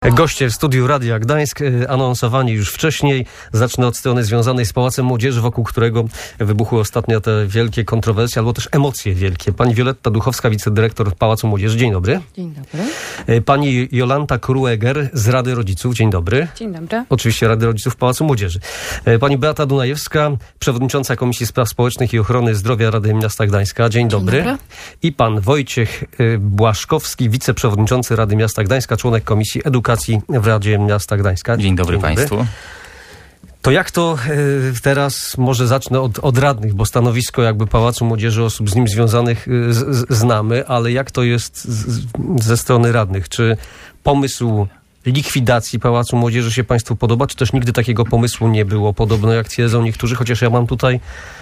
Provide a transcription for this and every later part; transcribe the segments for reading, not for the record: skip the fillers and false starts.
Goście w studiu Radia Gdańsk, anonsowani już wcześniej. Zacznę od strony związanej z Pałacem Młodzieży, wokół którego wybuchły ostatnio te wielkie kontrowersje, albo też emocje wielkie. Pani Wioletta Duchowska, wicedyrektor Pałacu Młodzieży. Dzień dobry. Dzień dobry. Pani Jolanta Krueger z Rady Rodziców. Dzień dobry. Dzień dobry. Oczywiście Rady Rodziców Pałacu Młodzieży. Pani Beata Dunajewska, przewodnicząca Komisji Spraw Społecznych i Ochrony Zdrowia Rady Miasta Gdańska. Dzień dobry. Dzień dobry. I pan Wojciech Błaszkowski, wiceprzewodniczący Rady Miasta Gdańska, członek Komisji Edukacji w Radzie Miasta Gdańska. Dzień dobry Państwu. To jak to teraz, może zacznę od radnych, bo stanowisko jakby Pałacu Młodzieży, osób z nim związanych znamy, ale jak to jest ze strony radnych? Czy pomysł likwidacji Pałacu Młodzieży się Państwu podoba, czy też nigdy takiego pomysłu nie było, podobno jak twierdzą niektórzy, chociaż ja mam tutaj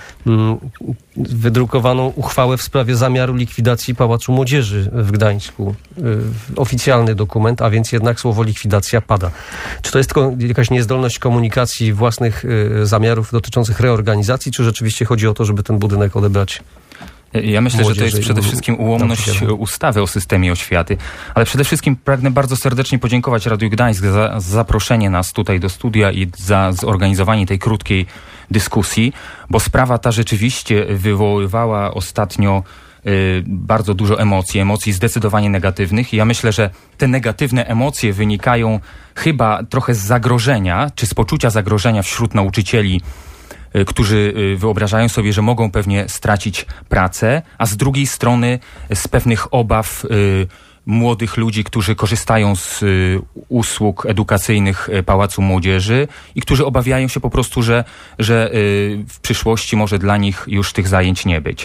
wydrukowaną uchwałę w sprawie zamiaru likwidacji Pałacu Młodzieży w Gdańsku. Oficjalny dokument, a więc jednak słowo likwidacja pada. Czy to jest tylko jakaś niezdolność komunikacji własnych zamiarów dotyczących reorganizacji, czy rzeczywiście chodzi o to, żeby ten budynek odebrać? Ja myślę, że to jest przede wszystkim ułomność ustawy o systemie oświaty, ale przede wszystkim pragnę bardzo serdecznie podziękować Radiu Gdańsk za zaproszenie nas tutaj do studia i za zorganizowanie tej krótkiej dyskusji, bo sprawa ta rzeczywiście wywoływała ostatnio bardzo dużo emocji zdecydowanie negatywnych i ja myślę, że te negatywne emocje wynikają chyba trochę z zagrożenia, czy z poczucia zagrożenia wśród nauczycieli, którzy wyobrażają sobie, że mogą pewnie stracić pracę, a z drugiej strony z pewnych obaw młodych ludzi, którzy korzystają z usług edukacyjnych Pałacu Młodzieży i którzy obawiają się po prostu, że w przyszłości może dla nich już tych zajęć nie być.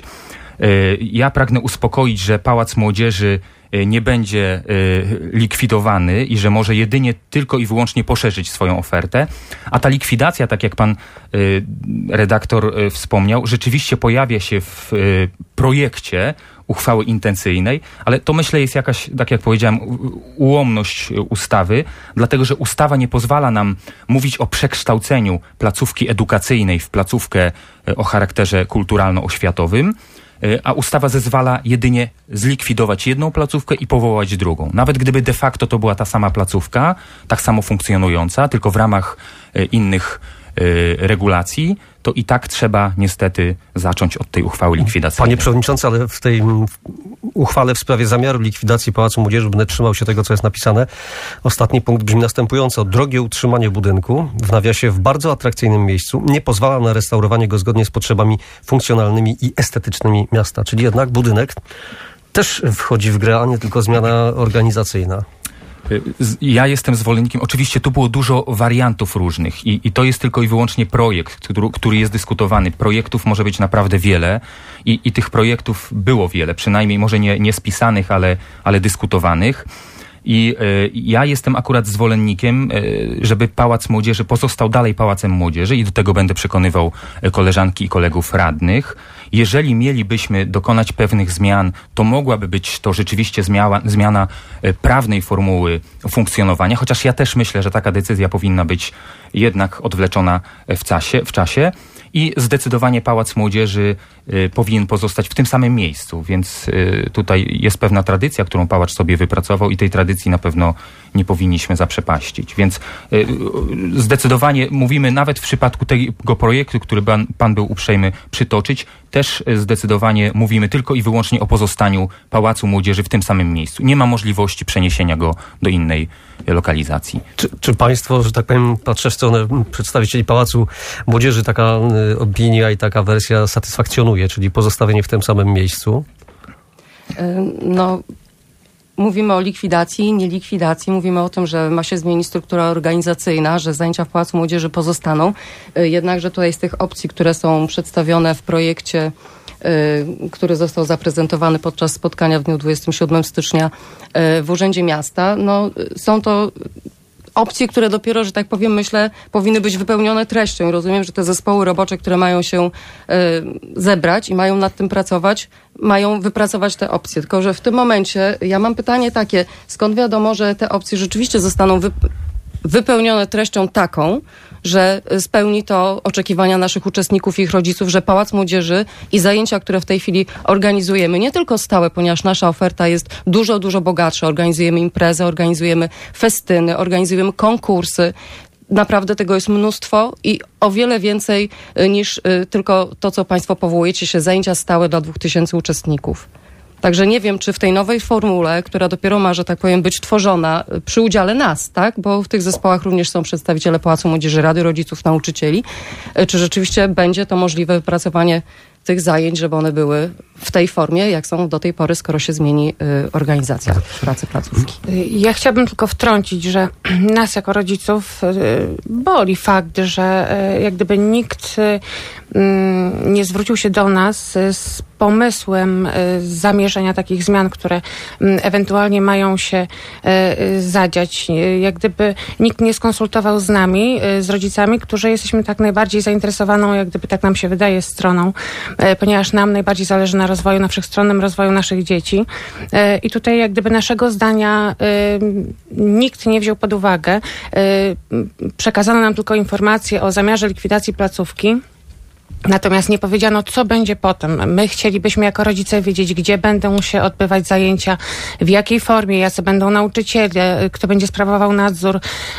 Ja pragnę uspokoić, że Pałac Młodzieży nie będzie likwidowany i że może jedynie tylko i wyłącznie poszerzyć swoją ofertę, a ta likwidacja, tak jak pan redaktor wspomniał, rzeczywiście pojawia się w projekcie uchwały intencyjnej, ale to myślę jest jakaś, tak jak powiedziałem, ułomność ustawy, dlatego że ustawa nie pozwala nam mówić o przekształceniu placówki edukacyjnej w placówkę o charakterze kulturalno-oświatowym, a ustawa zezwala jedynie zlikwidować jedną placówkę i powołać drugą. Nawet gdyby de facto to była ta sama placówka, tak samo funkcjonująca, tylko w ramach innych regulacji, to i tak trzeba niestety zacząć od tej uchwały likwidacyjnej. Panie przewodniczący, ale w tej uchwale w sprawie zamiaru likwidacji Pałacu Młodzieży będę trzymał się tego, co jest napisane. Ostatni punkt brzmi następująco. Drogie utrzymanie budynku, w nawiasie w bardzo atrakcyjnym miejscu, nie pozwala na restaurowanie go zgodnie z potrzebami funkcjonalnymi i estetycznymi miasta. Czyli jednak budynek też wchodzi w grę, a nie tylko zmiana organizacyjna. Ja jestem zwolennikiem, oczywiście tu było dużo wariantów różnych i to jest tylko i wyłącznie projekt, który jest dyskutowany. Projektów może być naprawdę wiele i tych projektów było wiele, przynajmniej może nie spisanych, ale dyskutowanych. I ja jestem akurat zwolennikiem, żeby Pałac Młodzieży pozostał dalej Pałacem Młodzieży i do tego będę przekonywał koleżanki i kolegów radnych. Jeżeli mielibyśmy dokonać pewnych zmian, to mogłaby być to rzeczywiście zmiana prawnej formuły funkcjonowania, chociaż ja też myślę, że taka decyzja powinna być jednak odwleczona w czasie. I zdecydowanie Pałac Młodzieży powinien pozostać w tym samym miejscu, więc tutaj jest pewna tradycja, którą Pałac sobie wypracował i tej tradycji na pewno nie powinniśmy zaprzepaścić. Więc zdecydowanie mówimy nawet w przypadku tego projektu, który pan był uprzejmy przytoczyć, też zdecydowanie mówimy tylko i wyłącznie o pozostaniu Pałacu Młodzieży w tym samym miejscu. Nie ma możliwości przeniesienia go do innej lokalizacji. Czy państwo, że tak powiem, patrzę w stronę przedstawicieli Pałacu Młodzieży, taka opinia i taka wersja satysfakcjonuje, czyli pozostawienie w tym samym miejscu? No, mówimy o likwidacji, nie likwidacji. Mówimy o tym, że ma się zmienić struktura organizacyjna, że zajęcia w Pałacu Młodzieży pozostaną. Jednakże tutaj z tych opcji, które są przedstawione w projekcie, który został zaprezentowany podczas spotkania w dniu 27 stycznia w Urzędzie Miasta, no, są to opcje, które dopiero, że tak powiem, myślę, powinny być wypełnione treścią. Rozumiem, że te zespoły robocze, które mają się zebrać i mają nad tym pracować, mają wypracować te opcje. Tylko że w tym momencie ja mam pytanie takie, skąd wiadomo, że te opcje rzeczywiście zostaną wypełnione treścią taką, że spełni to oczekiwania naszych uczestników i ich rodziców, że Pałac Młodzieży i zajęcia, które w tej chwili organizujemy, nie tylko stałe, ponieważ nasza oferta jest dużo, dużo bogatsza. Organizujemy imprezy, organizujemy festyny, organizujemy konkursy. Naprawdę tego jest mnóstwo i o wiele więcej niż tylko to, co Państwo powołujecie się, zajęcia stałe dla 2000 uczestników. Także nie wiem, czy w tej nowej formule, która dopiero ma, że tak powiem, być tworzona przy udziale nas, tak? Bo w tych zespołach również są przedstawiciele Pałacu Młodzieży, Rady Rodziców, Nauczycieli. Czy rzeczywiście będzie to możliwe wypracowanie tych zajęć, żeby one były w tej formie, jak są do tej pory, skoro się zmieni organizacja pracy placówki. Ja chciałabym tylko wtrącić, że nas jako rodziców boli fakt, że jak gdyby nikt nie zwrócił się do nas z pomysłem zamierzenia takich zmian, które ewentualnie mają się zadziać. Jak gdyby nikt nie skonsultował z nami, z rodzicami, którzy jesteśmy tak najbardziej zainteresowaną, jak gdyby tak nam się wydaje, stroną, ponieważ nam najbardziej zależy na rozwoju, na wszechstronnym rozwoju naszych dzieci. I tutaj jak gdyby naszego zdania nikt nie wziął pod uwagę. Przekazano nam tylko informacje o zamiarze likwidacji placówki. Natomiast nie powiedziano, co będzie potem. My chcielibyśmy jako rodzice wiedzieć, gdzie będą się odbywać zajęcia, w jakiej formie, jacy będą nauczyciele, kto będzie sprawował nadzór.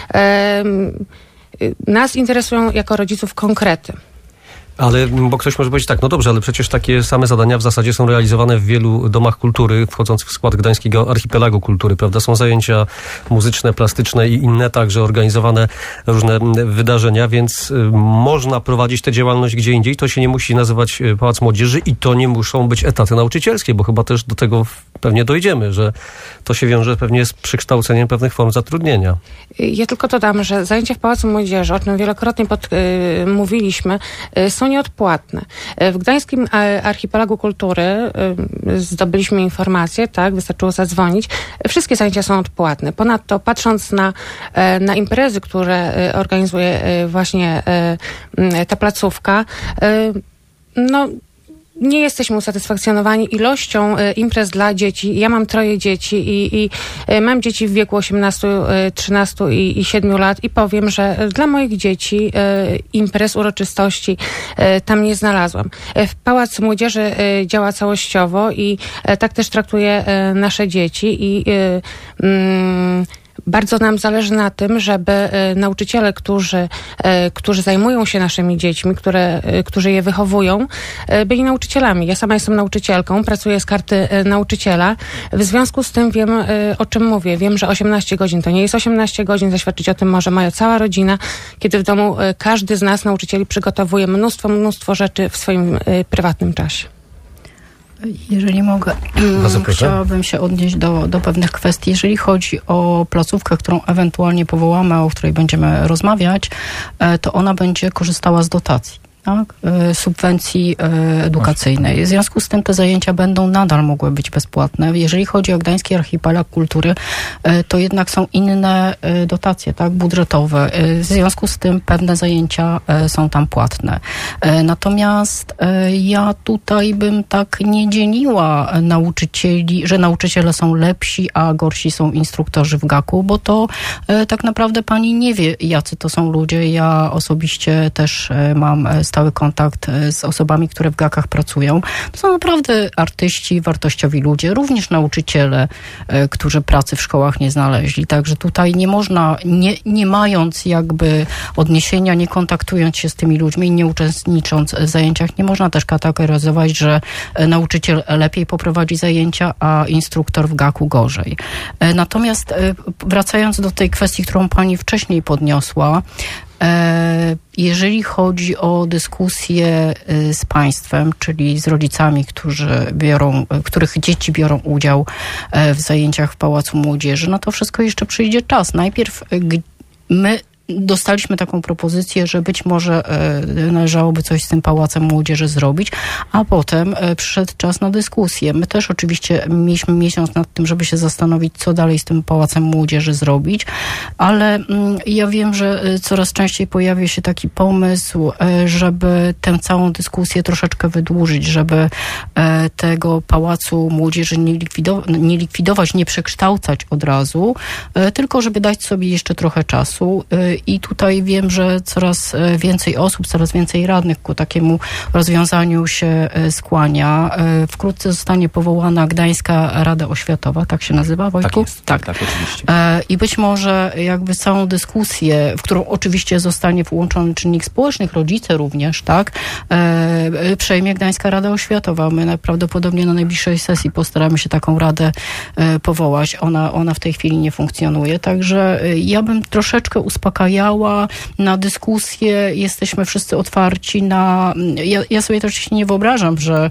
Nas interesują jako rodziców konkrety. Ale, bo ktoś może powiedzieć tak, no dobrze, ale przecież takie same zadania w zasadzie są realizowane w wielu domach kultury wchodzących w skład Gdańskiego Archipelagu Kultury, prawda? Są zajęcia muzyczne, plastyczne i inne, także organizowane różne wydarzenia, więc można prowadzić tę działalność gdzie indziej. To się nie musi nazywać Pałac Młodzieży i to nie muszą być etaty nauczycielskie, bo chyba też do tego pewnie dojdziemy, że to się wiąże pewnie z przekształceniem pewnych form zatrudnienia. Ja tylko dodam, że zajęcia w Pałacu Młodzieży, o czym wielokrotnie mówiliśmy, są nieodpłatne. W Gdańskim Archipelagu Kultury zdobyliśmy informację, tak, wystarczyło zadzwonić. Wszystkie zajęcia są odpłatne. Ponadto patrząc na imprezy, które organizuje właśnie ta placówka, no nie jesteśmy usatysfakcjonowani ilością imprez dla dzieci. Ja mam 3 dzieci i mam dzieci w wieku 18, 13 i 7 lat i powiem, że dla moich dzieci imprez, uroczystości tam nie znalazłam. Pałac Młodzieży działa całościowo i tak też traktuje nasze dzieci i bardzo nam zależy na tym, żeby nauczyciele, którzy zajmują się naszymi dziećmi, którzy je wychowują, byli nauczycielami. Ja sama jestem nauczycielką, pracuję z karty nauczyciela. W związku z tym wiem, o czym mówię. Wiem, że 18 godzin to nie jest 18 godzin. Zaświadczyć o tym może moja cała rodzina, kiedy w domu każdy z nas, nauczycieli, przygotowuje mnóstwo rzeczy w swoim prywatnym czasie. Jeżeli mogę, chciałabym się odnieść do pewnych kwestii. Jeżeli chodzi o placówkę, którą ewentualnie powołamy, o której będziemy rozmawiać, to ona będzie korzystała z dotacji. Tak, subwencji edukacyjnej. W związku z tym te zajęcia będą nadal mogły być bezpłatne. Jeżeli chodzi o Gdański Archipelag Kultury, to jednak są inne dotacje, tak, budżetowe. W związku z tym pewne zajęcia są tam płatne. Natomiast ja tutaj bym tak nie dzieliła nauczycieli, że nauczyciele są lepsi, a gorsi są instruktorzy w GAK-u, bo to tak naprawdę pani nie wie, jacy to są ludzie. Ja osobiście też mam stały kontakt z osobami, które w GAK-ach pracują. To są naprawdę artyści, wartościowi ludzie, również nauczyciele, którzy pracy w szkołach nie znaleźli. Także tutaj nie można, nie mając jakby odniesienia, nie kontaktując się z tymi ludźmi i nie uczestnicząc w zajęciach, nie można też kategoryzować, że nauczyciel lepiej poprowadzi zajęcia, a instruktor w GAK-u gorzej. Natomiast wracając do tej kwestii, którą pani wcześniej podniosła, jeżeli chodzi o dyskusję z państwem, czyli z rodzicami, których dzieci biorą udział w zajęciach w Pałacu Młodzieży, no to wszystko jeszcze przyjdzie czas. Najpierw my dostaliśmy taką propozycję, że być może należałoby coś z tym Pałacem Młodzieży zrobić, a potem przyszedł czas na dyskusję. My też oczywiście mieliśmy miesiąc nad tym, żeby się zastanowić, co dalej z tym Pałacem Młodzieży zrobić, ale ja wiem, że coraz częściej pojawia się taki pomysł, żeby tę całą dyskusję troszeczkę wydłużyć, żeby tego Pałacu Młodzieży nie likwidować, nie przekształcać od razu, tylko żeby dać sobie jeszcze trochę czasu. I tutaj wiem, że coraz więcej osób, coraz więcej radnych ku takiemu rozwiązaniu się skłania. Wkrótce zostanie powołana Gdańska Rada Oświatowa, tak się nazywa, Wojtku? Tak jest, tak oczywiście. I być może jakby całą dyskusję, w którą oczywiście zostanie włączony czynnik społecznych, rodzice również, tak, przejmie Gdańska Rada Oświatowa. My najprawdopodobnie na najbliższej sesji postaramy się taką radę powołać. Ona w tej chwili nie funkcjonuje, także ja bym troszeczkę uspokajała na dyskusję. Jesteśmy wszyscy otwarci na... Ja sobie też oczywiście nie wyobrażam, że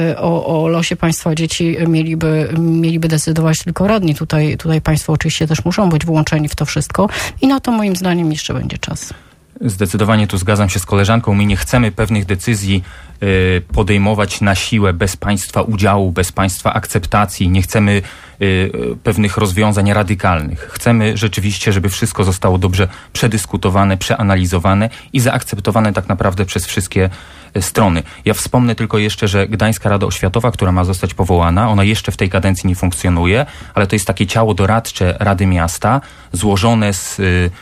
o losie państwa dzieci mieliby decydować tylko radni. Tutaj państwo oczywiście też muszą być włączeni w to wszystko i na to moim zdaniem jeszcze będzie czas. Zdecydowanie tu zgadzam się z koleżanką. My nie chcemy pewnych decyzji podejmować na siłę, bez państwa udziału, bez państwa akceptacji. Nie chcemy pewnych rozwiązań radykalnych. Chcemy rzeczywiście, żeby wszystko zostało dobrze przedyskutowane, przeanalizowane i zaakceptowane tak naprawdę przez wszystkie strony. Ja wspomnę tylko jeszcze, że Gdańska Rada Oświatowa, która ma zostać powołana, ona jeszcze w tej kadencji nie funkcjonuje, ale to jest takie ciało doradcze Rady Miasta, złożone z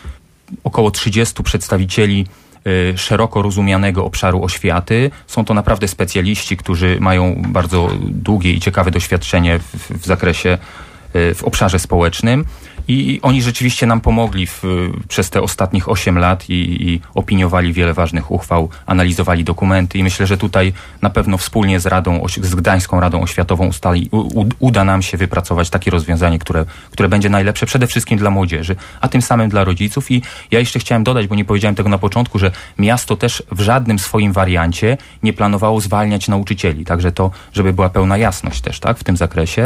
około 30 przedstawicieli szeroko rozumianego obszaru oświaty. Są to naprawdę specjaliści, którzy mają bardzo długie i ciekawe doświadczenie w zakresie, w obszarze społecznym. I oni rzeczywiście nam pomogli przez te ostatnich 8 lat i opiniowali wiele ważnych uchwał, analizowali dokumenty i myślę, że tutaj na pewno wspólnie z Gdańską Radą Oświatową uda nam się wypracować takie rozwiązanie, które będzie najlepsze przede wszystkim dla młodzieży, a tym samym dla rodziców. I ja jeszcze chciałem dodać, bo nie powiedziałem tego na początku, że miasto też w żadnym swoim wariancie nie planowało zwalniać nauczycieli. Także to, żeby była pełna jasność też, tak, w tym zakresie.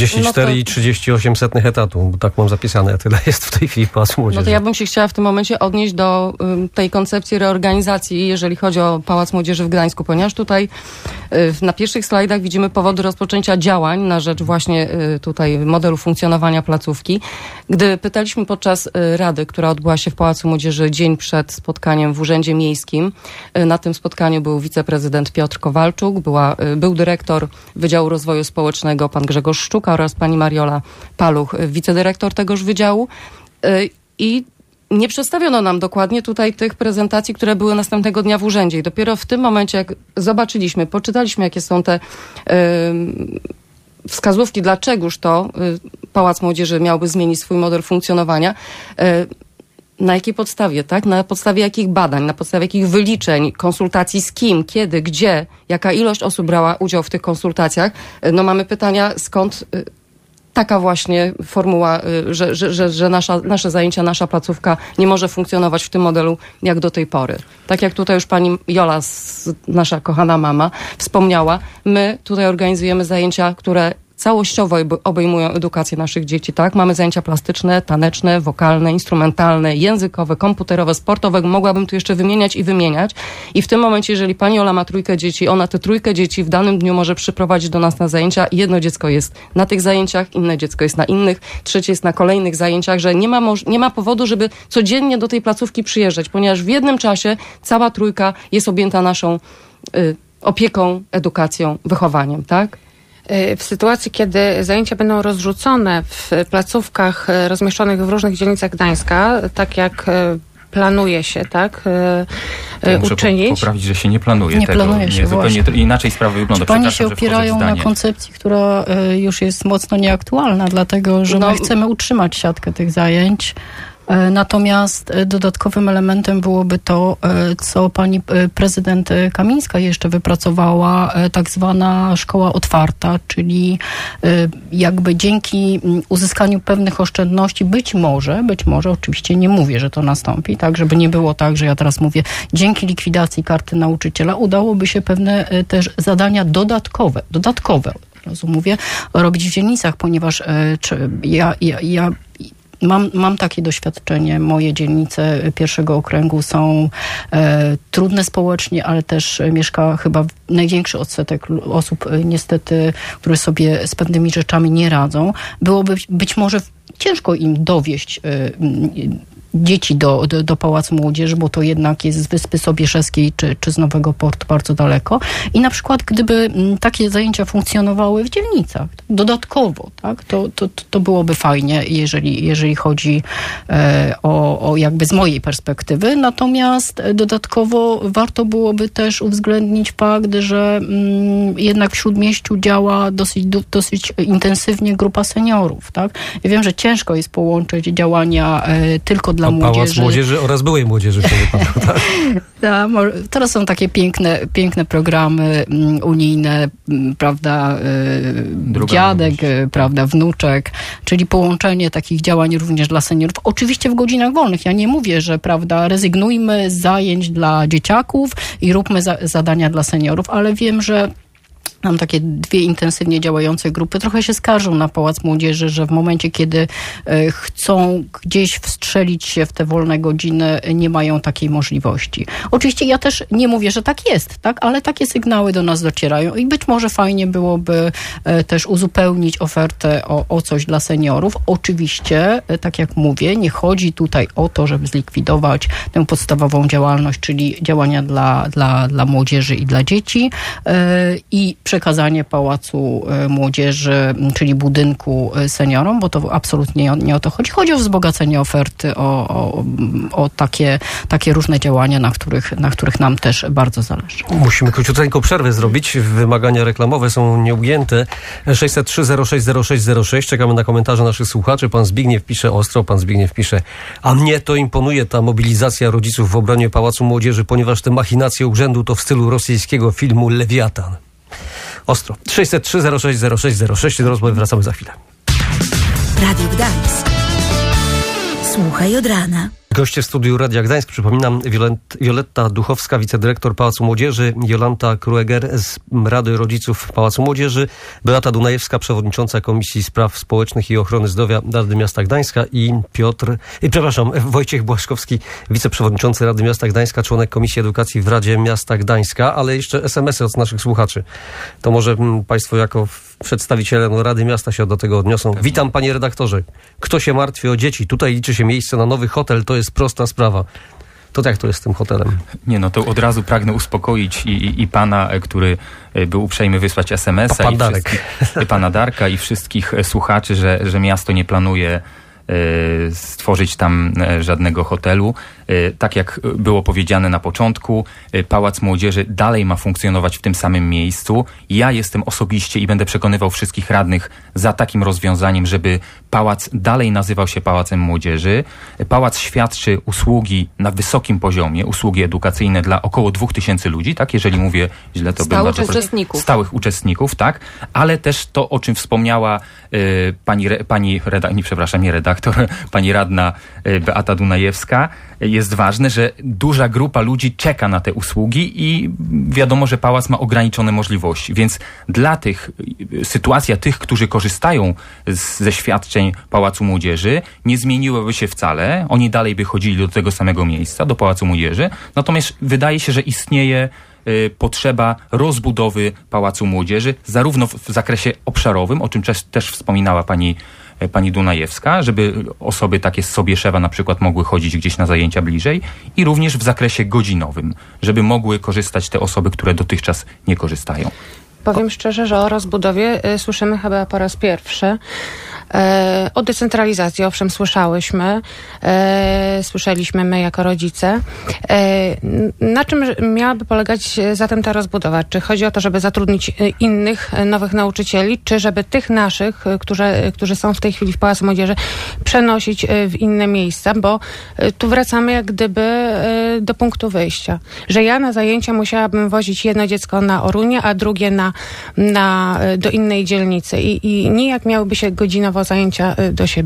44,38 etatu, bo tak mam zapisane. Tyle jest w tej chwili Pałac Młodzieży. No to ja bym się chciała w tym momencie odnieść do tej koncepcji reorganizacji, jeżeli chodzi o Pałac Młodzieży w Gdańsku, ponieważ tutaj na pierwszych slajdach widzimy powody rozpoczęcia działań na rzecz właśnie tutaj modelu funkcjonowania placówki. Gdy pytaliśmy podczas rady, która odbyła się w Pałacu Młodzieży dzień przed spotkaniem w Urzędzie Miejskim, na tym spotkaniu był wiceprezydent Piotr Kowalczuk, był dyrektor Wydziału Rozwoju Społecznego pan Grzegorz Szczuka oraz pani Mariola Paluch, wicedyrektor tegoż wydziału i nie przedstawiono nam dokładnie tutaj tych prezentacji, które były następnego dnia w urzędzie i dopiero w tym momencie, jak zobaczyliśmy, poczytaliśmy, jakie są te wskazówki, dlaczegoż to Pałac Młodzieży miałby zmienić swój model funkcjonowania, na jakiej podstawie, tak? Na podstawie jakich badań, na podstawie jakich wyliczeń, konsultacji z kim, kiedy, gdzie, jaka ilość osób brała udział w tych konsultacjach. No mamy pytania, skąd taka właśnie formuła, że nasze zajęcia, nasza placówka nie może funkcjonować w tym modelu jak do tej pory. Tak jak tutaj już pani Jola, nasza kochana mama, wspomniała, my tutaj organizujemy zajęcia, które całościowo obejmują edukację naszych dzieci, tak? Mamy zajęcia plastyczne, taneczne, wokalne, instrumentalne, językowe, komputerowe, sportowe. Mogłabym tu jeszcze wymieniać i wymieniać. I w tym momencie, jeżeli pani Ola ma 3 dzieci, ona tę 3 dzieci w danym dniu może przyprowadzić do nas na zajęcia. Jedno dziecko jest na tych zajęciach, inne dziecko jest na innych, trzecie jest na kolejnych zajęciach, że nie ma powodu, żeby codziennie do tej placówki przyjeżdżać, ponieważ w jednym czasie cała 3 jest objęta naszą opieką, edukacją, wychowaniem, tak? W sytuacji, kiedy zajęcia będą rozrzucone w placówkach rozmieszczonych w różnych dzielnicach Gdańska, tak jak planuje się, tak, uczynić. Muszę poprawić, że się nie planuje nie tego. Planuje się, zupełnie inaczej sprawa wygląda. Pani się opierają na koncepcji, która już jest mocno nieaktualna, dlatego że my chcemy utrzymać siatkę tych zajęć. Natomiast dodatkowym elementem byłoby to, co pani prezydent Kamińska jeszcze wypracowała, tak zwana szkoła otwarta, czyli jakby dzięki uzyskaniu pewnych oszczędności, być może, oczywiście nie mówię, że to nastąpi, tak, żeby nie było tak, że ja teraz mówię, dzięki likwidacji karty nauczyciela udałoby się pewne też zadania dodatkowe, od razu mówię, robić w dzielnicach, ponieważ ja Mam takie doświadczenie. Moje dzielnice pierwszego okręgu są trudne społecznie, ale też mieszka chyba największy odsetek osób niestety, które sobie z pewnymi rzeczami nie radzą. Byłoby być może ciężko im dowieść dzieci do Pałacu Młodzieży, bo to jednak jest z Wyspy Sobieszewskiej czy z Nowego Portu bardzo daleko. I na przykład gdyby takie zajęcia funkcjonowały w dzielnicach dodatkowo, tak, to byłoby fajnie, jeżeli chodzi o jakby z mojej perspektywy. Natomiast dodatkowo warto byłoby też uwzględnić fakt, że jednak w Śródmieściu działa dosyć intensywnie grupa seniorów, tak. Ja wiem, że ciężko jest połączyć działania tylko dla młodzieży. Pałac Młodzieży oraz byłej młodzieży w tym wypadku, tak? Teraz są takie piękne programy unijne, prawda, dziadek, prawda, wnuczek, czyli połączenie takich działań również dla seniorów. Oczywiście w godzinach wolnych. Ja nie mówię, że, prawda, rezygnujmy z zajęć dla dzieciaków i róbmy zadania dla seniorów, ale wiem, że mam takie dwie intensywnie działające grupy. Trochę się skarżą na Pałac Młodzieży, że w momencie, kiedy chcą gdzieś wstrzelić się w te wolne godziny, nie mają takiej możliwości. Oczywiście ja też nie mówię, że tak jest, tak? Ale takie sygnały do nas docierają i być może fajnie byłoby też uzupełnić ofertę o coś dla seniorów. Oczywiście, tak jak mówię, nie chodzi tutaj o to, żeby zlikwidować tę podstawową działalność, czyli działania dla młodzieży i dla dzieci i przekazanie Pałacu Młodzieży, czyli budynku seniorom, bo to absolutnie nie o to chodzi. Chodzi o wzbogacenie oferty, o takie różne działania, na których nam też bardzo zależy. Musimy króciuteńką przerwę zrobić. Wymagania reklamowe są nieugięte. 603-060606. Czekamy na komentarze naszych słuchaczy. Pan Zbigniew pisze ostro, a mnie to imponuje ta mobilizacja rodziców w obronie Pałacu Młodzieży, ponieważ te machinacje urzędu to w stylu rosyjskiego filmu Lewiatan. Ostro. 603-060606. Do rozmowy wracamy za chwilę. Radio Gdańsk. Słuchaj od rana. Goście w studiu Radia Gdańsk, przypominam, Wioletta Duchowska, wicedyrektor Pałacu Młodzieży, Jolanta Krueger z Rady Rodziców Pałacu Młodzieży, Beata Dunajewska, przewodnicząca Komisji Spraw Społecznych i Ochrony Zdrowia Rady Miasta Gdańska i Wojciech Błaszkowski, wiceprzewodniczący Rady Miasta Gdańska, członek Komisji Edukacji w Radzie Miasta Gdańska, ale jeszcze SMS-y od naszych słuchaczy. To może państwo jako przedstawiciele Rady Miasta się do tego odniosą. Pewnie. Witam, panie redaktorze. Kto się martwi o dzieci? Tutaj liczy się miejsce na nowy hotel, to jest prosta sprawa. To jak to jest z tym hotelem? Nie, no to od razu pragnę uspokoić i pana, który był uprzejmy wysłać SMS-a, i pana Darka i wszystkich słuchaczy, że miasto nie planuje stworzyć tam żadnego hotelu. Tak jak było powiedziane na początku, Pałac Młodzieży dalej ma funkcjonować w tym samym miejscu. Ja jestem osobiście i będę przekonywał wszystkich radnych za takim rozwiązaniem, żeby pałac dalej nazywał się Pałacem Młodzieży. Pałac świadczy usługi na wysokim poziomie, usługi edukacyjne dla około 2000 ludzi, tak? Jeżeli mówię źle, to stałych uczestników, tak? Ale też to, o czym wspomniała pani radna Beata Dunajewska, jest ważne, że duża grupa ludzi czeka na te usługi i wiadomo, że pałac ma ograniczone możliwości, więc dla sytuacja tych, którzy korzystają ze świadczeń Pałacu Młodzieży, nie zmieniłaby się wcale. Oni dalej by chodzili do tego samego miejsca, do Pałacu Młodzieży. Natomiast wydaje się, że istnieje potrzeba rozbudowy Pałacu Młodzieży, zarówno w zakresie obszarowym, o czym też wspominała pani Dunajewska, żeby osoby takie z Sobieszewa na przykład mogły chodzić gdzieś na zajęcia bliżej, i również w zakresie godzinowym, żeby mogły korzystać te osoby, które dotychczas nie korzystają. Powiem szczerze, że o rozbudowie słyszymy chyba po raz pierwszy. O decentralizacji owszem słyszeliśmy my jako rodzice. Na czym miałaby polegać zatem ta rozbudowa? Czy chodzi o to, żeby zatrudnić innych nowych nauczycieli, czy żeby tych naszych, którzy są w tej chwili w Pałacu Młodzieży, przenosić w inne miejsca? Bo tu wracamy jak gdyby do punktu wyjścia. Że ja na zajęcia musiałabym wozić jedno dziecko na Orunię, a drugie do innej dzielnicy i nijak miałyby się godzinowo zajęcia do siebie.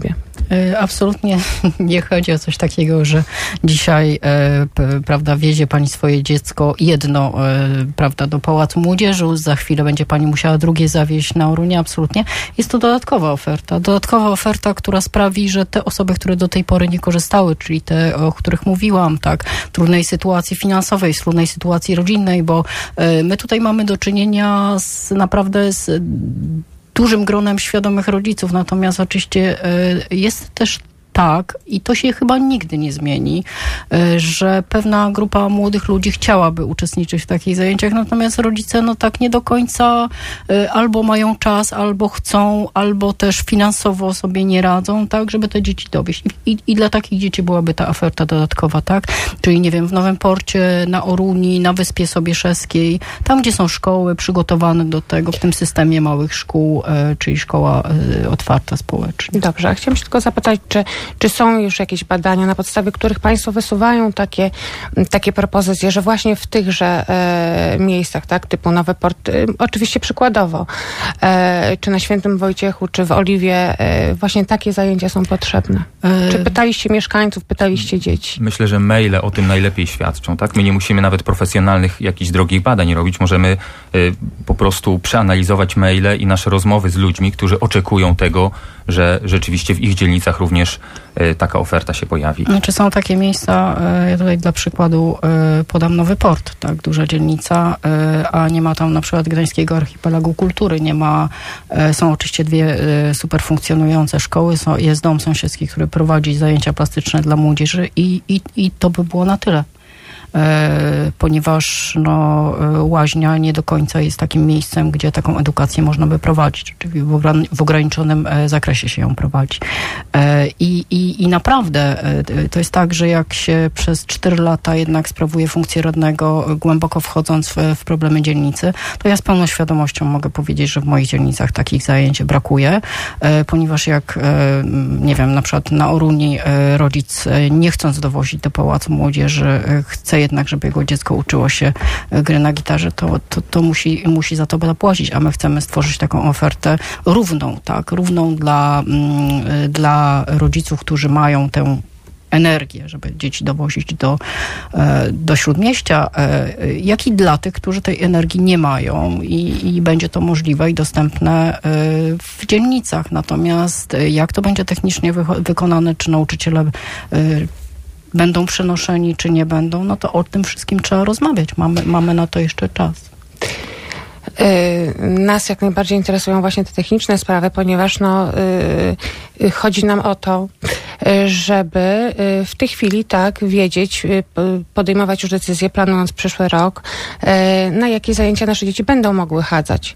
Absolutnie nie chodzi o coś takiego, że dzisiaj, prawda, wiezie pani swoje dziecko jedno, prawda, do Pałacu Młodzieży, za chwilę będzie pani musiała drugie zawieźć na Orunię. Absolutnie. Jest to dodatkowa oferta. Dodatkowa oferta, która sprawi, że te osoby, które do tej pory nie korzystały, czyli te, o których mówiłam, tak, w trudnej sytuacji finansowej, w trudnej sytuacji rodzinnej, bo my tutaj mamy do czynienia naprawdę z dużym gronem świadomych rodziców, natomiast oczywiście jest też tak, i to się chyba nigdy nie zmieni, że pewna grupa młodych ludzi chciałaby uczestniczyć w takich zajęciach, natomiast rodzice no tak nie do końca albo mają czas, albo chcą, albo też finansowo sobie nie radzą, tak, żeby te dzieci dowieść. I dla takich dzieci byłaby ta oferta dodatkowa, tak? Czyli nie wiem, w Nowym Porcie, na Oruni, na Wyspie Sobieszewskiej, tam gdzie są szkoły przygotowane do tego, w tym systemie małych szkół, czyli szkoła otwarta społecznie. Dobrze, a chciałam się tylko zapytać, czy są już jakieś badania, na podstawie których państwo wysuwają takie propozycje, że właśnie w tychże miejscach, tak, typu Nowy Port, oczywiście przykładowo, czy na Świętym Wojciechu, czy w Oliwie, właśnie takie zajęcia są potrzebne? Czy pytaliście mieszkańców, pytaliście dzieci? Myślę, że maile o tym najlepiej świadczą, tak? My nie musimy nawet profesjonalnych jakichś drogich badań robić. Możemy po prostu przeanalizować maile i nasze rozmowy z ludźmi, którzy oczekują tego, że rzeczywiście w ich dzielnicach również taka oferta się pojawi. Znaczy są takie miejsca, ja tutaj dla przykładu podam Nowy Port, tak, duża dzielnica, a nie ma tam na przykład Gdańskiego Archipelagu Kultury, nie ma, są oczywiście dwie super funkcjonujące szkoły, jest dom sąsiedzki, który prowadzi zajęcia plastyczne dla młodzieży i to by było na tyle. Ponieważ Łaźnia nie do końca jest takim miejscem, gdzie taką edukację można by prowadzić, czyli w ograniczonym zakresie się ją prowadzi. I naprawdę to jest tak, że jak się przez 4 lata jednak sprawuje funkcję radnego, głęboko wchodząc w problemy dzielnicy, to ja z pełną świadomością mogę powiedzieć, że w moich dzielnicach takich zajęć brakuje, ponieważ jak, nie wiem, na przykład na Oruni rodzic, nie chcąc dowozić do Pałacu Młodzieży, chce jednak, żeby jego dziecko uczyło się gry na gitarze, to musi za to zapłacić, a my chcemy stworzyć taką ofertę równą dla rodziców, którzy mają tę energię, żeby dzieci dowozić do Śródmieścia, jak i dla tych, którzy tej energii nie mają i będzie to możliwe i dostępne w dzielnicach. Natomiast jak to będzie technicznie wykonane, czy nauczyciele będą przenoszeni, czy nie będą, no to o tym wszystkim trzeba rozmawiać. Mamy na to jeszcze czas. Nas jak najbardziej interesują właśnie te techniczne sprawy, ponieważ chodzi nam o to, żeby w tej chwili tak wiedzieć, podejmować już decyzje, planując przyszły rok, na jakie zajęcia nasze dzieci będą mogły chadzać.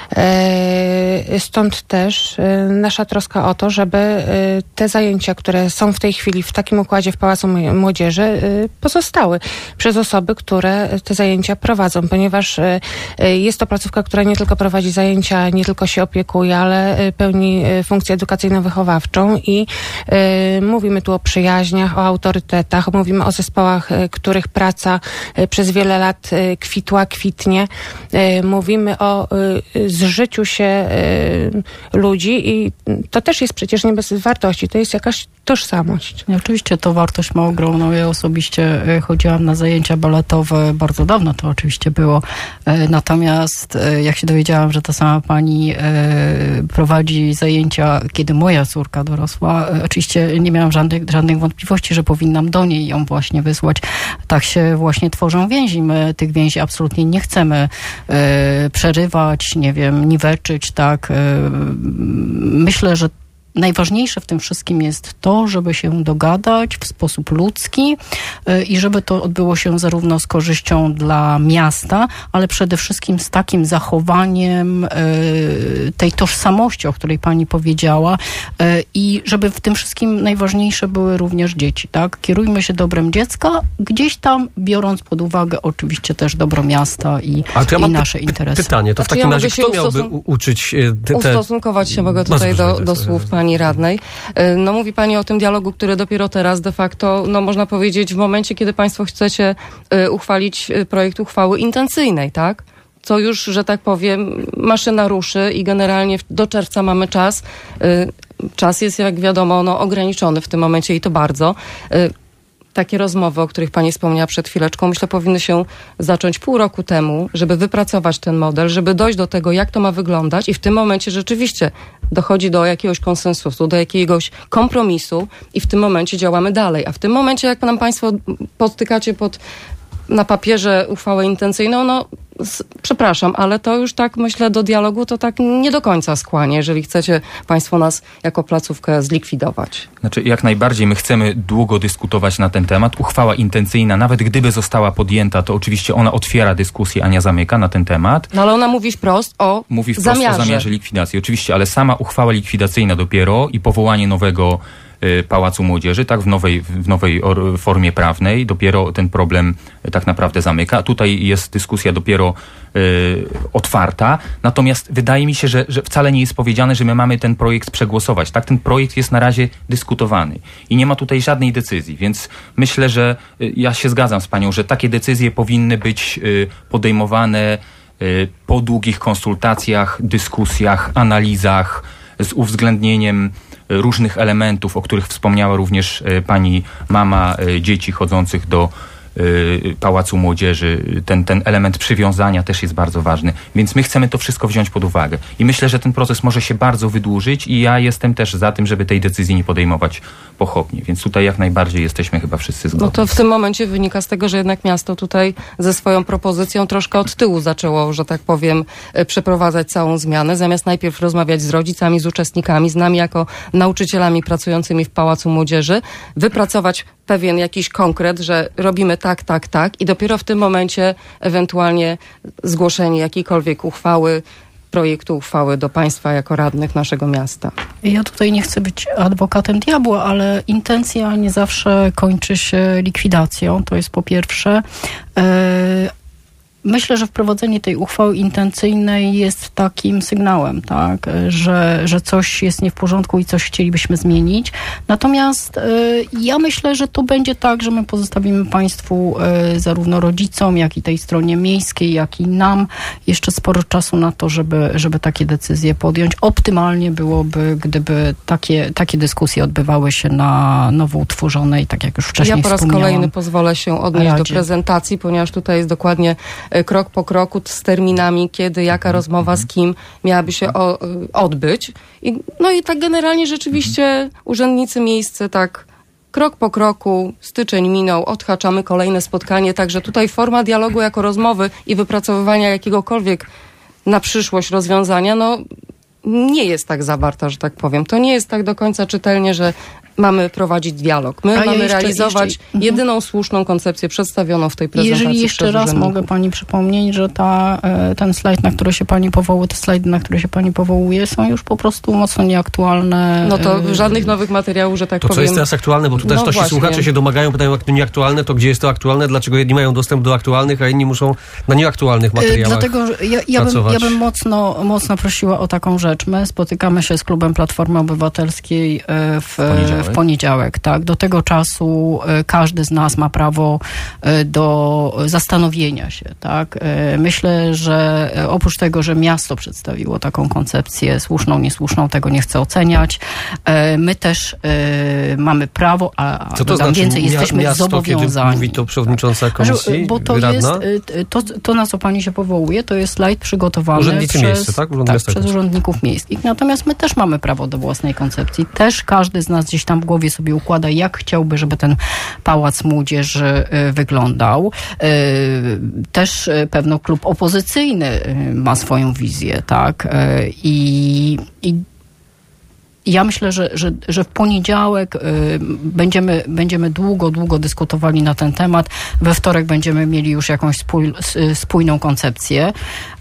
Stąd też nasza troska o to, żeby te zajęcia, które są w tej chwili w takim układzie w Pałacu Młodzieży, pozostały przez osoby, które te zajęcia prowadzą, ponieważ jest to placówka, która nie tylko prowadzi zajęcia, nie tylko się opiekuje, ale pełni funkcję edukacyjno-wychowawczą i mówimy tu o przyjaźniach, o autorytetach, mówimy o zespołach, których praca przez wiele lat kwitnie. Mówimy o zżyciu się ludzi i to też jest przecież nie bez wartości, to jest jakaś tożsamość. I oczywiście to wartość ma ogromną. Ja osobiście chodziłam na zajęcia baletowe, bardzo dawno to oczywiście było, natomiast jak się dowiedziałam, że ta sama pani prowadzi zajęcia, kiedy moja córka dorosła, oczywiście nie miałam żadnych wątpliwości, że powinnam do niej ją właśnie wysłać. Tak się właśnie tworzą więzi. My tych więzi absolutnie nie chcemy przerywać, nie wiem, niweczyć, tak. Myślę, że najważniejsze w tym wszystkim jest to, żeby się dogadać w sposób ludzki i żeby to odbyło się zarówno z korzyścią dla miasta, ale przede wszystkim z takim zachowaniem tej tożsamości, o której pani powiedziała, i żeby w tym wszystkim najważniejsze były również dzieci, tak? Kierujmy się dobrem dziecka, gdzieś tam biorąc pod uwagę oczywiście też dobro miasta i nasze interesy. Pytanie, to w takim razie kto miałby uczyć ustosunkować się mogę tutaj do słów pani radnej. No mówi pani o tym dialogu, który dopiero teraz de facto, no można powiedzieć w momencie, kiedy państwo chcecie uchwalić projekt uchwały intencyjnej, tak? Co już, że tak powiem, maszyna ruszy i generalnie do czerwca mamy czas. czas jest, jak wiadomo, ograniczony w tym momencie i to bardzo. Takie rozmowy, o których pani wspomniała przed chwileczką, myślę, powinny się zacząć pół roku temu, żeby wypracować ten model, żeby dojść do tego, jak to ma wyglądać i w tym momencie rzeczywiście dochodzi do jakiegoś konsensusu, do jakiegoś kompromisu i w tym momencie działamy dalej. A w tym momencie, jak nam państwo podtykacie na papierze uchwałę intencyjną, przepraszam, ale to już tak, myślę, do dialogu to tak nie do końca skłania, jeżeli chcecie państwo nas jako placówkę zlikwidować. Znaczy, jak najbardziej my chcemy długo dyskutować na ten temat. Uchwała intencyjna, nawet gdyby została podjęta, to oczywiście ona otwiera dyskusję, a nie zamyka na ten temat. No ale ona mówi wprost o zamiarze likwidacji. Oczywiście, ale sama uchwała likwidacyjna dopiero i powołanie nowego Pałacu Młodzieży, tak, w nowej formie prawnej, dopiero ten problem tak naprawdę zamyka. Tutaj jest dyskusja dopiero otwarta, natomiast wydaje mi się, że wcale nie jest powiedziane, że my mamy ten projekt przegłosować. Tak, ten projekt jest na razie dyskutowany i nie ma tutaj żadnej decyzji, więc myślę, że ja się zgadzam z panią, że takie decyzje powinny być podejmowane po długich konsultacjach, dyskusjach, analizach, z uwzględnieniem różnych elementów, o których wspomniała również pani mama dzieci chodzących do Pałacu Młodzieży. Ten element przywiązania też jest bardzo ważny. Więc my chcemy to wszystko wziąć pod uwagę. I myślę, że ten proces może się bardzo wydłużyć i ja jestem też za tym, żeby tej decyzji nie podejmować pochopnie. Więc tutaj jak najbardziej jesteśmy chyba wszyscy zgodni. No to w tym momencie wynika z tego, że jednak miasto tutaj ze swoją propozycją troszkę od tyłu zaczęło, że tak powiem, przeprowadzać całą zmianę. Zamiast najpierw rozmawiać z rodzicami, z uczestnikami, z nami jako nauczycielami pracującymi w Pałacu Młodzieży, wypracować pewien jakiś konkret, że robimy tak i dopiero w tym momencie ewentualnie zgłoszenie jakiejkolwiek projektu uchwały do państwa jako radnych naszego miasta. Ja tutaj nie chcę być adwokatem diabła, ale intencja nie zawsze kończy się likwidacją. To jest po pierwsze. Myślę, że wprowadzenie tej uchwały intencyjnej jest takim sygnałem, tak, że coś jest nie w porządku i coś chcielibyśmy zmienić. Natomiast ja myślę, że to będzie tak, że my pozostawimy państwu, zarówno rodzicom, jak i tej stronie miejskiej, jak i nam jeszcze sporo czasu na to, żeby takie decyzje podjąć. Optymalnie byłoby, gdyby takie dyskusje odbywały się na nowo utworzonej, tak jak już wcześniej wspomniałam. Ja po raz kolejny pozwolę się odnieść do prezentacji, ponieważ tutaj jest dokładnie krok po kroku z terminami, kiedy, jaka rozmowa z kim miałaby się odbyć. I tak generalnie rzeczywiście urzędnicy miejscy tak krok po kroku, styczeń minął, odhaczamy kolejne spotkanie, także tutaj forma dialogu jako rozmowy i wypracowywania jakiegokolwiek na przyszłość rozwiązania, nie jest tak zawarta, że tak powiem. To nie jest tak do końca czytelnie, że mamy prowadzić dialog. My mamy realizować jedyną słuszną koncepcję przedstawioną w tej prezentacji. Jeżeli jeszcze raz mogę pani przypomnieć, że ten slajd, na który się pani powołuje, te slajdy, na które się pani powołuje, są już po prostu mocno nieaktualne. No to żadnych nowych materiałów, że tak powiem. To, co jest teraz aktualne, bo tu też nasi słuchacze się domagają, pytają, jak to nieaktualne, to gdzie jest to aktualne, dlaczego jedni mają dostęp do aktualnych, a inni muszą na nieaktualnych materiałach dlatego, że ja bym mocno prosiła o taką rzecz. My spotykamy się z klubem Platformy Obywatelskiej w poniedziałek, tak? Do tego czasu każdy z nas ma prawo do zastanowienia się, tak? Myślę, że oprócz tego, że miasto przedstawiło taką koncepcję słuszną, niesłuszną, tego nie chcę oceniać. My też mamy prawo, a co to znaczy więcej, jesteśmy miasto, zobowiązani. Kiedy mówi to przewodnicząca komisji, bo to radna? To, na co pani się powołuje, to jest slajd przygotowany przez urzędników miejskich. Natomiast my też mamy prawo do własnej koncepcji. Też każdy z nas gdzieś tam w głowie sobie układa, jak chciałby, żeby ten Pałac Młodzieży wyglądał. Też pewno klub opozycyjny ma swoją wizję, tak? I ja myślę, że w poniedziałek będziemy długo dyskutowali na ten temat. We wtorek będziemy mieli już jakąś spójną koncepcję.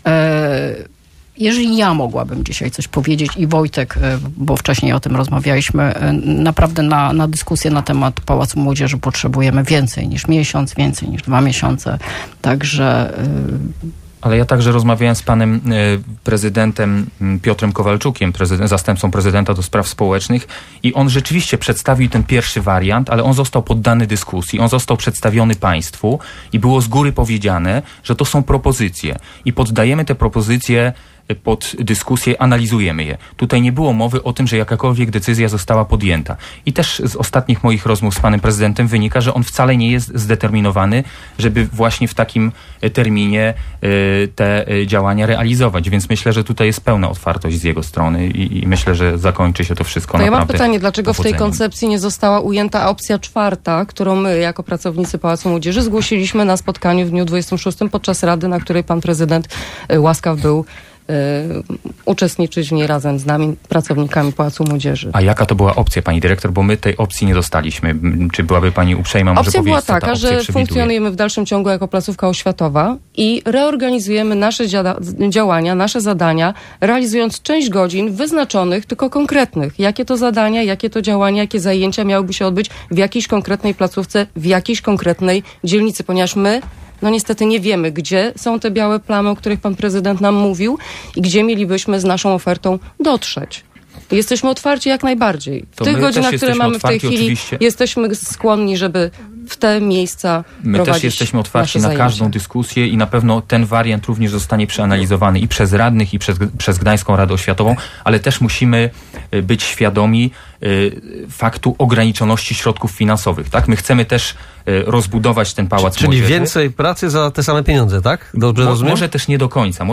Jeżeli ja mogłabym dzisiaj coś powiedzieć i Wojtek, bo wcześniej o tym rozmawialiśmy, naprawdę na dyskusję na temat Pałacu Młodzieży potrzebujemy więcej niż miesiąc, więcej niż 2 miesiące. Także... Ale ja także rozmawiałem z panem prezydentem Piotrem Kowalczukiem, zastępcą prezydenta do spraw społecznych i on rzeczywiście przedstawił ten pierwszy wariant, ale on został poddany dyskusji, on został przedstawiony państwu i było z góry powiedziane, że to są propozycje i poddajemy te propozycje pod dyskusję, analizujemy je. Tutaj nie było mowy o tym, że jakakolwiek decyzja została podjęta. I też z ostatnich moich rozmów z panem prezydentem wynika, że on wcale nie jest zdeterminowany, żeby właśnie w takim terminie te działania realizować. Więc myślę, że tutaj jest pełna otwartość z jego strony i myślę, że zakończy się to wszystko naprawdę. Ja mam pytanie, dlaczego w tej koncepcji nie została ujęta opcja 4, którą my jako pracownicy Pałacu Młodzieży zgłosiliśmy na spotkaniu w dniu 26 podczas Rady, na której pan prezydent łaskaw był uczestniczyć w niej razem z nami, pracownikami Pałacu Młodzieży. A jaka to była opcja, pani dyrektor? Bo my tej opcji nie dostaliśmy. Czy byłaby pani uprzejma może opcja powiedzieć, była taka, że funkcjonujemy w dalszym ciągu jako placówka oświatowa i reorganizujemy nasze działania, nasze zadania, realizując część godzin wyznaczonych, tylko konkretnych. Jakie to zadania, jakie to działania, jakie zajęcia miałyby się odbyć w jakiejś konkretnej placówce, w jakiejś konkretnej dzielnicy, ponieważ my niestety nie wiemy, gdzie są te białe plamy, o których pan prezydent nam mówił i gdzie mielibyśmy z naszą ofertą dotrzeć. Jesteśmy otwarci jak najbardziej. W tych godzinach, które mamy w tej chwili, oczywiście. Jesteśmy skłonni, żeby w te miejsca My też jesteśmy otwarci na każdą dyskusję i na pewno ten wariant również zostanie przeanalizowany i przez radnych, i przez Gdańską Radę Oświatową, ale też musimy być świadomi faktu ograniczoności środków finansowych. Tak? My chcemy też rozbudować ten Pałac Młodzieży. Czyli więcej pracy za te same pieniądze, tak? Dobrze rozumiem? Może też nie do końca.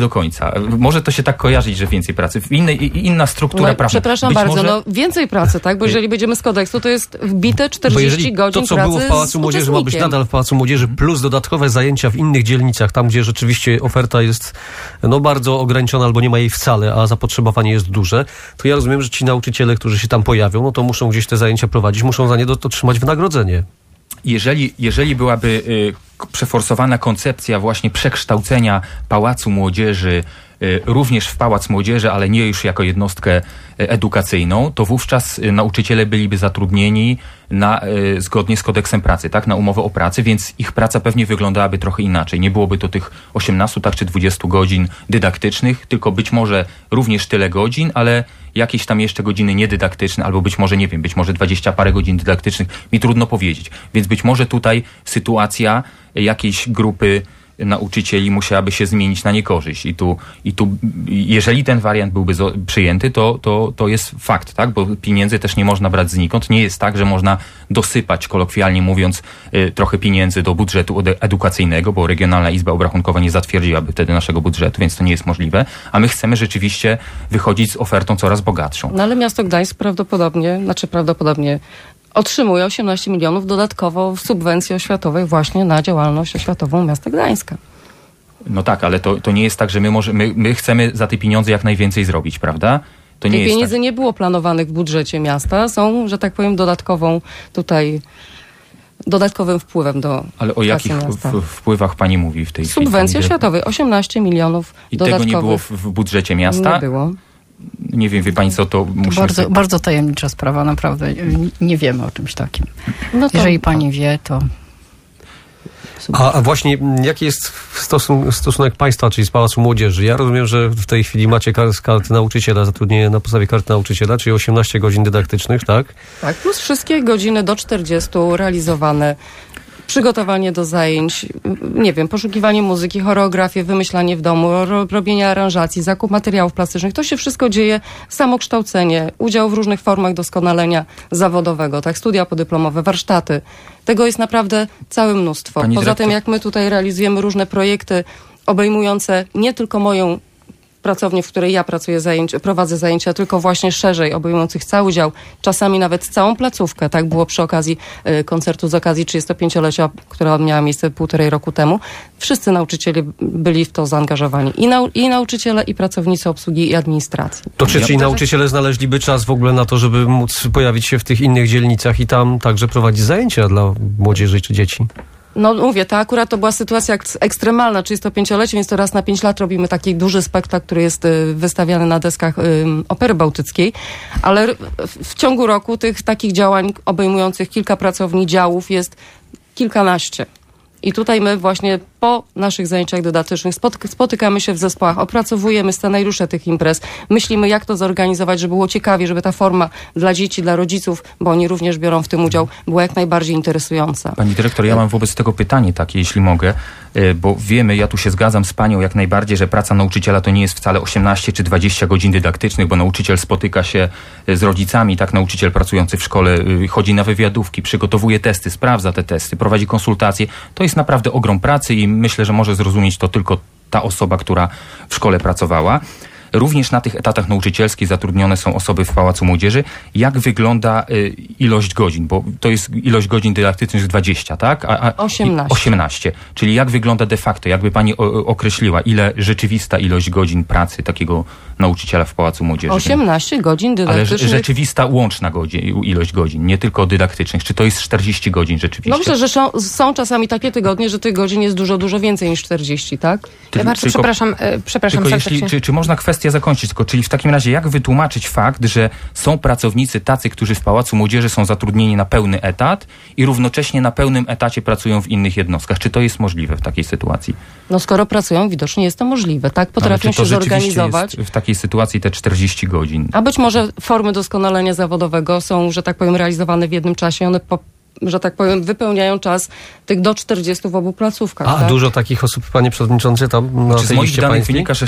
Może to się tak kojarzyć, że więcej pracy. Inna struktura prawna. Przepraszam bardzo, więcej pracy, tak? Bo jeżeli będziemy z kodeksu, to jest wbite 40 godzin to, co pracy było w Pałacu Młodzieży, ma być nadal w Pałacu Młodzieży, plus dodatkowe zajęcia w innych dzielnicach, tam gdzie rzeczywiście oferta jest bardzo ograniczona albo nie ma jej wcale, a zapotrzebowanie jest duże, to ja rozumiem, że ci nauczyciele, którzy się tam pojawią, to muszą gdzieś te zajęcia prowadzić, muszą za nie otrzymać wynagrodzenie. Jeżeli byłaby przeforsowana koncepcja właśnie przekształcenia Pałacu Młodzieży również w Pałac Młodzieży, ale nie już jako jednostkę edukacyjną, to wówczas nauczyciele byliby zatrudnieni zgodnie z kodeksem pracy, tak, na umowę o pracę, więc ich praca pewnie wyglądałaby trochę inaczej. Nie byłoby to tych 18 czy 20 godzin dydaktycznych, tylko być może również tyle godzin, ale jakieś tam jeszcze godziny niedydaktyczne, albo być może, być może 20 parę godzin dydaktycznych, mi trudno powiedzieć. Więc być może tutaj sytuacja jakiejś grupy nauczycieli musiałaby się zmienić na niekorzyść. I tu jeżeli ten wariant byłby przyjęty, to jest fakt, tak? Bo pieniędzy też nie można brać znikąd. Nie jest tak, że można dosypać, kolokwialnie mówiąc, trochę pieniędzy do budżetu edukacyjnego, bo Regionalna Izba Obrachunkowa nie zatwierdziłaby wtedy naszego budżetu, więc to nie jest możliwe. A my chcemy rzeczywiście wychodzić z ofertą coraz bogatszą. No ale miasto Gdańsk prawdopodobnie otrzymuje 18 milionów dodatkowo w subwencji oświatowej właśnie na działalność oświatową miasta Gdańska. No tak, ale to nie jest tak, że my chcemy za te pieniądze jak najwięcej zrobić, prawda? Tych pieniędzy nie było planowanych w budżecie miasta, są, że tak powiem, dodatkowym wpływem do Ale o jakich wpływach pani mówi w tej chwili? Subwencji oświatowej, 18 milionów dodatkowych. I tego nie było w budżecie miasta? Nie było. Nie wiem, wie pani co, to musimy... Bardzo tajemnicza sprawa, naprawdę. Nie wiemy o czymś takim. Jeżeli pani wie, to... A właśnie, jaki jest stosunek państwa, czyli z Pałacu Młodzieży? Ja rozumiem, że w tej chwili macie karty nauczyciela, zatrudnienie na podstawie karty nauczyciela, czyli 18 godzin dydaktycznych, tak? Tak, plus wszystkie godziny do 40 realizowane. Przygotowanie do zajęć, poszukiwanie muzyki, choreografię, wymyślanie w domu, robienie aranżacji, zakup materiałów plastycznych. To się wszystko dzieje, samokształcenie, udział w różnych formach doskonalenia zawodowego, tak, studia podyplomowe, warsztaty. Tego jest naprawdę całe mnóstwo. Poza tym, jak my tutaj realizujemy różne projekty obejmujące nie tylko moją pracownię, w której ja prowadzę zajęcia, tylko właśnie szerzej, obejmujących cały dział, czasami nawet całą placówkę. Tak było przy okazji koncertu z okazji 35-lecia, która miała miejsce 1,5 roku temu. Wszyscy nauczyciele byli w to zaangażowani. I nauczyciele, i pracownicy obsługi, i administracji. To czy nauczyciele znaleźliby czas w ogóle na to, żeby móc pojawić się w tych innych dzielnicach i tam także prowadzić zajęcia dla młodzieży czy dzieci? No mówię, to była sytuacja ekstremalna, 35-lecie, więc to raz na 5 lat robimy taki duży spektakl, który jest wystawiany na deskach Opery Bałtyckiej, ale w ciągu roku tych takich działań obejmujących kilka pracowni, działów jest kilkanaście. I tutaj my właśnie po naszych zajęciach dydaktycznych spotykamy się w zespołach, opracowujemy scenariusze tych imprez, myślimy, jak to zorganizować, żeby było ciekawie, żeby ta forma dla dzieci, dla rodziców, bo oni również biorą w tym udział, była jak najbardziej interesująca. Pani dyrektor, ja mam wobec tego pytanie takie, jeśli mogę, bo wiemy, ja tu się zgadzam z panią jak najbardziej, że praca nauczyciela to nie jest wcale 18 czy 20 godzin dydaktycznych, bo nauczyciel spotyka się z rodzicami, tak, nauczyciel pracujący w szkole chodzi na wywiadówki, przygotowuje testy, sprawdza te testy, prowadzi konsultacje. To jest naprawdę ogrom pracy i myślę, że może zrozumieć to tylko ta osoba, która w szkole pracowała. Również na tych etatach nauczycielskich zatrudnione są osoby w Pałacu Młodzieży. Jak wygląda ilość godzin? Bo to jest ilość godzin dydaktycznych 20, tak? 18. Czyli jak wygląda de facto? Jakby pani określiła, ile rzeczywista ilość godzin pracy takiego nauczyciela w Pałacu Młodzieży? 18 godzin dydaktycznych. Ale rzeczywista łączna ilość godzin, nie tylko dydaktycznych. Czy to jest 40 godzin rzeczywiście? No myślę, że są czasami takie tygodnie, że tych godzin jest dużo więcej niż 40, tak? Ja bardzo przepraszam serdecznie. Czy można kwestię zakończyć? Czyli w takim razie jak wytłumaczyć fakt, że są pracownicy tacy, którzy w Pałacu Młodzieży są zatrudnieni na pełny etat i równocześnie na pełnym etacie pracują w innych jednostkach? Czy to jest możliwe w takiej sytuacji? No skoro pracują, widocznie jest to możliwe, tak? Potrafią się zorganizować. Jest w takiej sytuacji te 40 godzin. A być może formy doskonalenia zawodowego są, że tak powiem, realizowane w jednym czasie. One że tak powiem, wypełniają czas tych do 40 w obu placówkach. A tak? Dużo takich osób, panie przewodniczący, tam na tej z moich danych pańskiej? wynika, że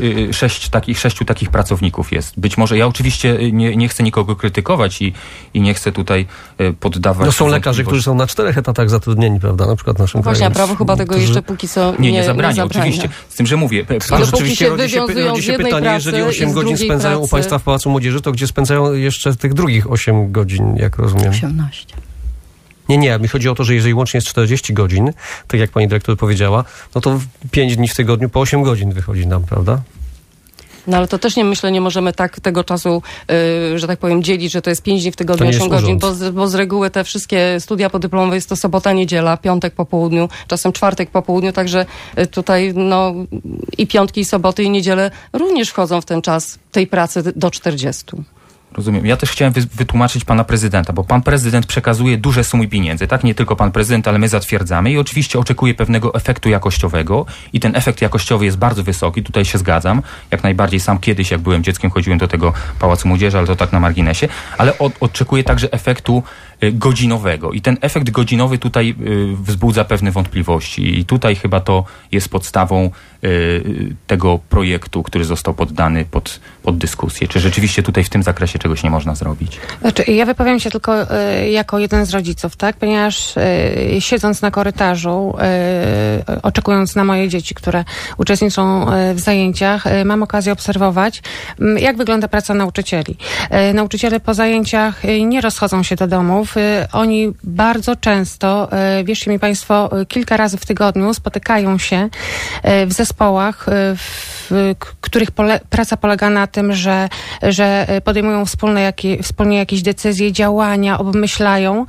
sześciu takich pracowników jest. Być może, ja oczywiście nie chcę nikogo krytykować i nie chcę tutaj poddawać... No są lekarze, którzy są na 4 etatach zatrudnieni, prawda, na przykład w naszym kraju. Właśnie, a prawo chyba tego jeszcze póki co nie zabrania. Oczywiście, z tym, że mówię... Ale rzeczywiście rodzi się pytanie, jeżeli 8 godzin spędzają u państwa w Pałacu Młodzieży, to gdzie spędzają jeszcze tych drugich 8 godzin, jak rozumiem? 18. Nie, mi chodzi o to, że jeżeli łącznie jest 40 godzin, tak jak pani dyrektor powiedziała, no to 5 dni w tygodniu po 8 godzin wychodzi nam, prawda? No ale to też nie możemy tak tego czasu, że tak powiem, dzielić, że to jest 5 dni w tygodniu, 8 godzin, bo z reguły te wszystkie studia podyplomowe jest to sobota, niedziela, piątek po południu, czasem czwartek po południu, także tutaj no i piątki, i soboty, i niedziele również wchodzą w ten czas tej pracy do 40. Rozumiem. Ja też chciałem wytłumaczyć pana prezydenta, bo pan prezydent przekazuje duże sumy pieniędzy, tak? Nie tylko pan prezydent, ale my zatwierdzamy i oczywiście oczekuje pewnego efektu jakościowego i ten efekt jakościowy jest bardzo wysoki, tutaj się zgadzam. Jak najbardziej sam kiedyś, jak byłem dzieckiem, chodziłem do tego Pałacu Młodzieży, ale to tak na marginesie, ale oczekuję także efektu godzinowego i ten efekt godzinowy tutaj wzbudza pewne wątpliwości i tutaj chyba to jest podstawą tego projektu, który został poddany pod dyskusję. Czy rzeczywiście tutaj w tym zakresie czegoś nie można zrobić? Znaczy, ja wypowiem się tylko jako jeden z rodziców, tak? Ponieważ siedząc na korytarzu, oczekując na moje dzieci, które uczestniczą w zajęciach, mam okazję obserwować, jak wygląda praca nauczycieli. Nauczyciele po zajęciach nie rozchodzą się do domów. Oni bardzo często, wierzcie mi państwo, kilka razy w tygodniu spotykają się w zespołach, w których praca polega na tym, że podejmują wspólnie jakieś decyzje, działania, obmyślają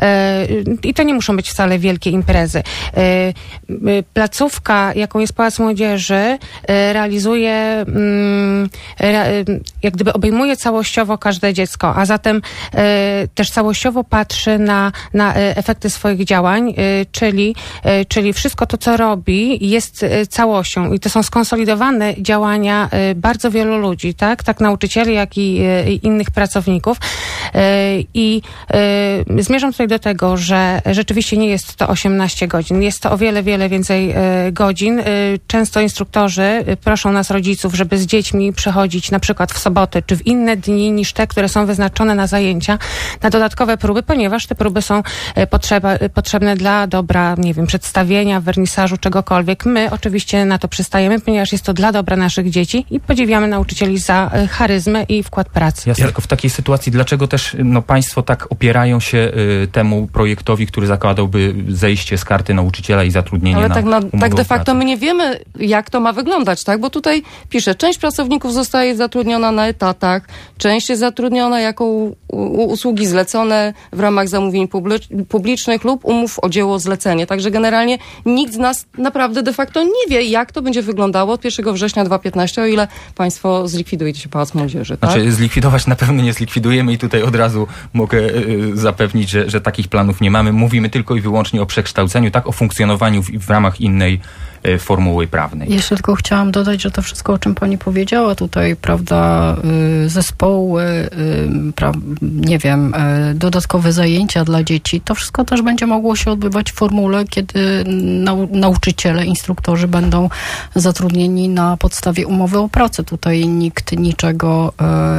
i to nie muszą być wcale wielkie imprezy. Placówka, jaką jest Pałac Młodzieży, realizuje, jak gdyby obejmuje całościowo każde dziecko, a zatem też całościowo patrzy na efekty swoich działań, czyli wszystko to, co robi, jest całością i to są skonsolidowane działania bardzo wielu ludzi, tak nauczycieli, jak i innych pracowników. I zmierzam tutaj do tego, że rzeczywiście nie jest to 18 godzin, jest to o wiele więcej godzin. Często instruktorzy proszą nas, rodziców, żeby z dziećmi przechodzić na przykład w soboty, czy w inne dni niż te, które są wyznaczone na zajęcia, na dodatkowe próby, ponieważ te próby są potrzebne dla dobra, nie wiem, przedstawienia, wernisażu, czegokolwiek. My oczywiście na to przystajemy, ponieważ jest to dla dobra naszych dzieci i podziwiamy nauczycieli za charyzmę i wkład pracy. Jasne, tylko w takiej sytuacji, dlaczego też państwo tak opierają się temu projektowi, który zakładałby zejście z karty nauczyciela i zatrudnienie ale na tak de facto my nie wiemy, jak to ma wyglądać, tak? Bo tutaj pisze, część pracowników zostaje zatrudniona na etatach, część jest zatrudniona jako usługi zlecone w ramach zamówień publicznych lub umów o dzieło zlecenie. Także generalnie nikt z nas naprawdę de facto nie wie, jak to będzie wyglądało od 1 września 2015, o ile państwo zlikwidujecie Pałac Młodzieży. Tak? Znaczy zlikwidować na pewno nie zlikwidujemy i tutaj od razu mogę zapewnić, że takich planów nie mamy. Mówimy tylko i wyłącznie o przekształceniu, tak, o funkcjonowaniu w ramach innej formuły prawnej. Jeszcze tylko chciałam dodać, że to wszystko, o czym pani powiedziała tutaj, prawda, zespoły, nie wiem, dodatkowe zajęcia dla dzieci, to wszystko też będzie mogło się odbywać w formule, kiedy nauczyciele, instruktorzy będą zatrudnieni na podstawie umowy o pracę. Tutaj nikt niczego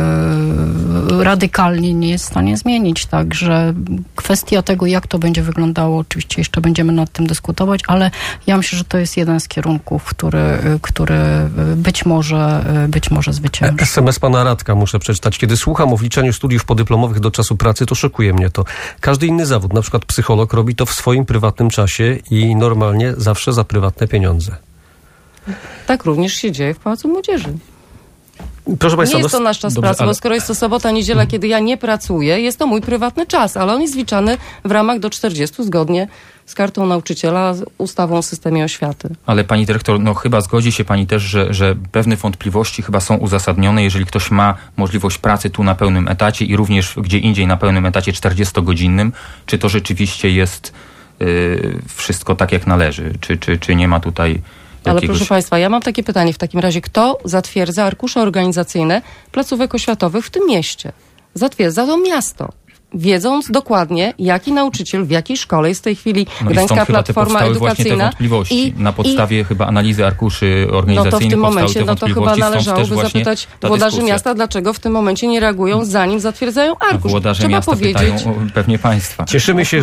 radykalnie nie jest w stanie zmienić, także kwestia tego, jak to będzie wyglądało, oczywiście jeszcze będziemy nad tym dyskutować, ale ja myślę, że to jest jeden z kierunków, który być może zwycięży. SMS pana Radka muszę przeczytać. Kiedy słucham o wliczaniu studiów podyplomowych do czasu pracy, to szokuje mnie to. Każdy inny zawód, na przykład psycholog, robi to w swoim prywatnym czasie i normalnie zawsze za prywatne pieniądze. Tak również się dzieje w Pałacu Młodzieży. Proszę państwa, nie jest to nasz czas pracy, bo skoro jest to sobota, niedziela, kiedy ja nie pracuję, jest to mój prywatny czas, ale on jest zliczany w ramach do 40 zgodnie z kartą nauczyciela, z ustawą o systemie oświaty. Ale pani dyrektor, no chyba zgodzi się pani też, że pewne wątpliwości chyba są uzasadnione, jeżeli ktoś ma możliwość pracy tu na pełnym etacie i również gdzie indziej na pełnym etacie 40-godzinnym, czy to rzeczywiście jest wszystko tak jak należy, czy nie ma tutaj Ale proszę państwa, ja mam takie pytanie w takim razie. Kto zatwierdza arkusze organizacyjne placówek oświatowych w tym mieście? Zatwierdza to miasto. Wiedząc dokładnie, jaki nauczyciel w jakiej szkole jest w tej chwili Gdańska Platforma Edukacyjna. Te wątpliwości. Na podstawie chyba analizy arkuszy organizacyjnych no to w tym momencie, no to chyba należałoby zapytać włodarzy miasta, dlaczego w tym momencie nie reagują, zanim zatwierdzają arkusz. Włodarze miasta pytają pewnie państwa. Cieszymy się,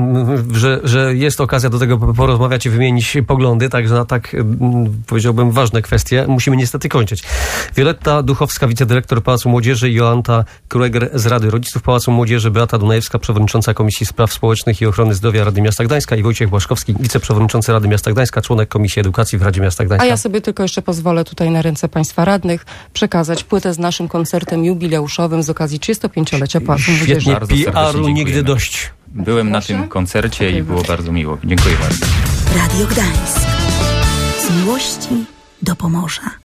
że jest okazja do tego porozmawiać i wymienić poglądy, także na tak, powiedziałbym, ważne kwestie musimy niestety kończyć. Wioletta Duchowska, wicedyrektor Pałacu Młodzieży, Joanna Krueger z Rady Rodziców Pałacu Młodzieży, Beata Dunajewska, przewodnicząca Komisji Spraw Społecznych i Ochrony Zdrowia Rady Miasta Gdańska i Wojciech Błaszkowski, wiceprzewodniczący Rady Miasta Gdańska, członek Komisji Edukacji w Radzie Miasta Gdańska. A ja sobie tylko jeszcze pozwolę tutaj na ręce państwa radnych przekazać płytę z naszym koncertem jubileuszowym z okazji 35-lecia Pałacu Młodzieży. Świetnie, PR-u nigdy dość. Byłem na tym koncercie i było bardzo miło. Dziękuję bardzo. Radio Gdańsk. Z miłości do Pomorza.